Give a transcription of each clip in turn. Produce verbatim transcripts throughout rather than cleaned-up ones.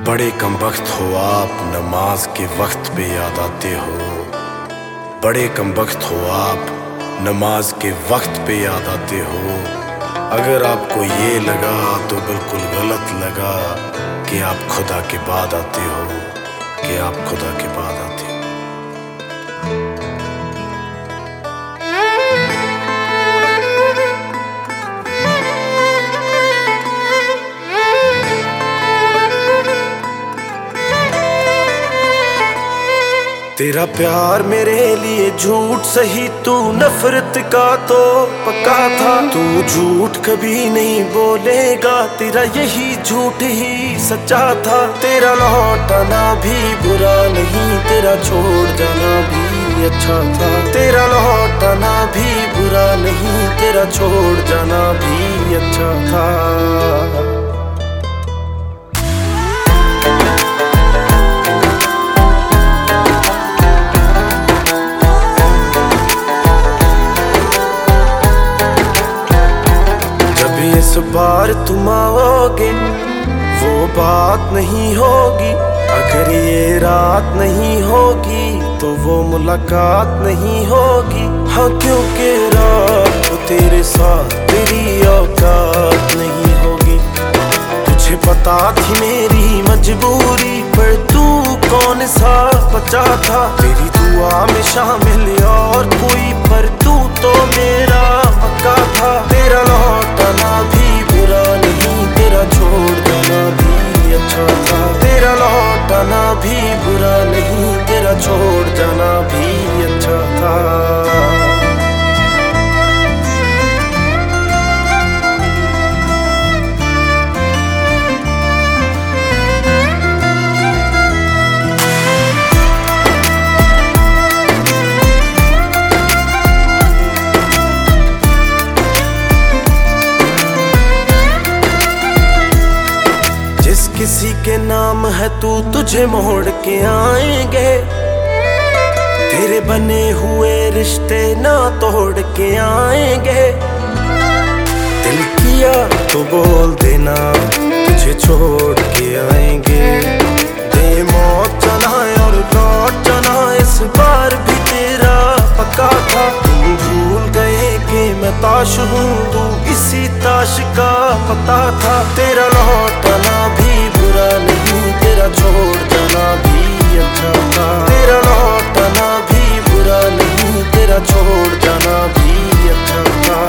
बड़े कमबख्त हो आप, नमाज के वक्त पे याद आते हो। बड़े कमबख्त हो आप, नमाज के वक्त पे याद आते हो। अगर आपको ये लगा तो बिल्कुल गलत लगा कि आप खुदा के बाद आते हो, कि आप खुदा के बाद आते हो। तेरा प्यार मेरे लिए झूठ सही, तू नफरत का तो पक्का था। तू झूठ कभी नहीं बोलेगा, तेरा यही झूठ ही सच्चा था। तेरा लौटाना भी बुरा नहीं, तेरा छोड़ जाना भी अच्छा था। तेरा लौटाना भी बुरा नहीं, तेरा छोड़ जाना भी अच्छा था। इस बार तुम आओगे वो बात नहीं होगी, अगर ये रात नहीं होगी तो वो मुलाकात नहीं होगी। हाँ क्योंकि रात तो तेरे साथ तेरी औकात नहीं होगी। तुझे पता थी मेरी मजबूरी, पर तू कौन सा बचा था। तेरी दुआ में शामिल और कोई, पर तू तो मेरा पक्का था। तेरा लौटाना भी बुरा नहीं, तेरा छोड़ देना भी अच्छा था। तेरा लौटाना भी बुरा नहीं, तेरा छोड़ जाना भी अच्छा था। किसी के नाम है तू, तुझे मोड़ के आएंगे। तेरे बने हुए रिश्ते ना तोड़ के आएंगे। दिल किया तो बोल देना, तुझे छोड़ के आएंगे। दे मौत चलाए और लौट जाना, इस बार भी तेरा पक्का था। तुम भूल गए कि मैं ताश हूँ, तू इसी ताश का पता था। तेरा लौटाना भी बुरा नहीं, तेरा छोड़ जाना भी अच्छा था। तेरा लौटाना भी बुरा नहीं, तेरा छोड़ जाना भी अच्छा था।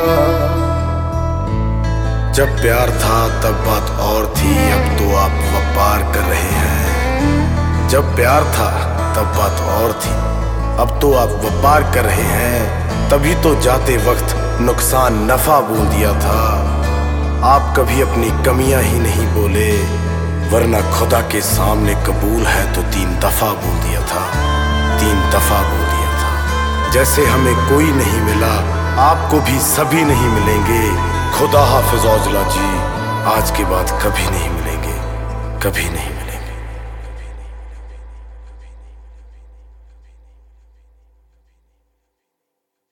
जब प्यार था तब बात और थी, अब तो आप व्यापार कर रहे हैं। जब प्यार था तब बात और थी, अब तो आप व्यापार कर रहे हैं। तभी तो जाते वक्त नुकसान नफा बोल दिया था। आप कभी अपनी कमियां ही नहीं बोले, वरना खुदा के सामने कबूल है तो तीन दफा बोल दिया था। तीन दफा बोल दिया था। जैसे हमें कोई नहीं मिला, आपको भी सभी नहीं मिलेंगे। खुदा हाफिज औजला जी, आज के बाद कभी नहीं मिलेंगे, कभी नहीं।